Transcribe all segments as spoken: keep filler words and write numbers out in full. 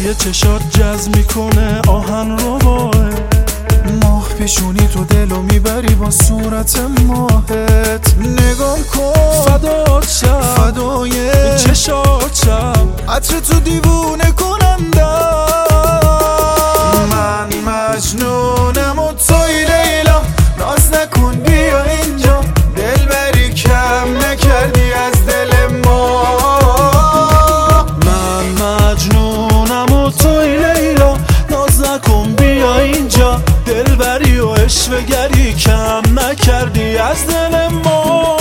رنگ چشات جذب میکنه آهن رو باه ماه پیشونی تو دلو میبری با صورت ماهت نگام کن فدات شم فدای چشات شم عطر تو دیوونه کنندم من مجنونم و توی لیلا ناز نکن بیا اینجا دلبری کم نکردی از دل ما من مجنونم و توی لیلا ناز نکن بیا اینجا دلبری و عشوه‌گری کم نکردی از دل ما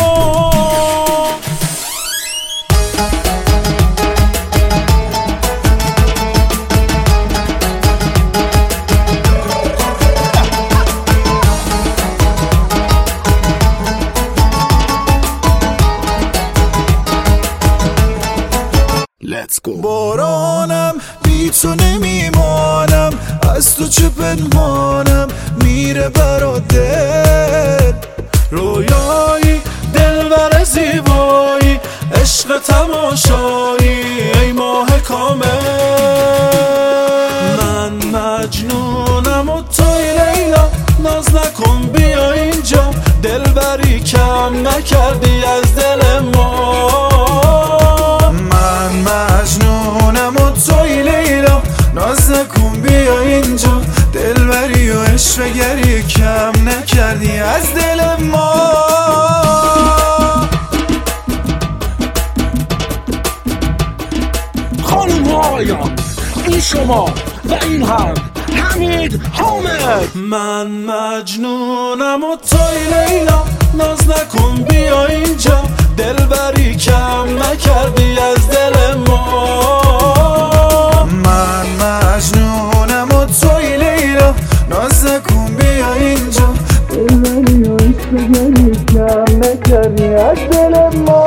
Let's go. بارانم بی تو نمیمانم از تو چه پنهانم میره برا دل رویایی دلبر زیبایی عشق تماشایی ای ماه کامل من مجنونم و توی لیلا ناز نکن بیا اینجا دلبری کم نکردی از دل ما من مجنونم و توی لیلا ناز نکن بیا اینجا دلبری و عشوه‌گری کم نکردی از دل ما خانم و آقایان این شما و این هم حمید حامد من مجنونم و توی لیلا ناز نکن بیا اینجا دلبری کم نکردی از دل ما من مجنونم و توی لیلا ناز نکن بیا اینجا دلبری و عشوه‌گری کم نکردی از دل ما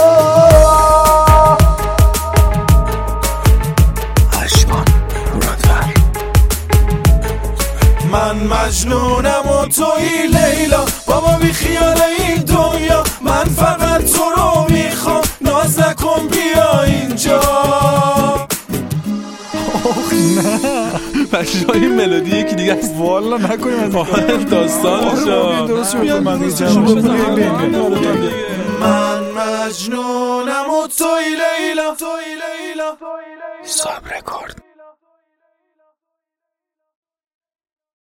اشکان مرادور من مجنونم و توی لیلا بابا بی خیال این دنیا من فقط تو رو میخوام ناز نکن بیا اینجا بچه ها این ملودی یکی دیگه است والا نکنیم از این داستانشا درست شد من دیگه من مجنونم و توی لیلا صبر رکورد